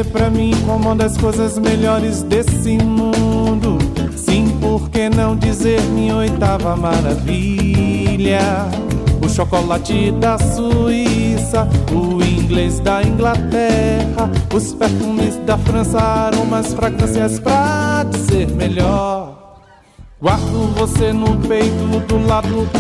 dizer pra mim como uma das coisas melhores desse mundo. Sim, por que não dizer minha oitava maravilha? O chocolate da Suíça, o inglês da Inglaterra, os perfumes da França, aromas, fragrâncias pra dizer melhor. Guardo você no peito do lado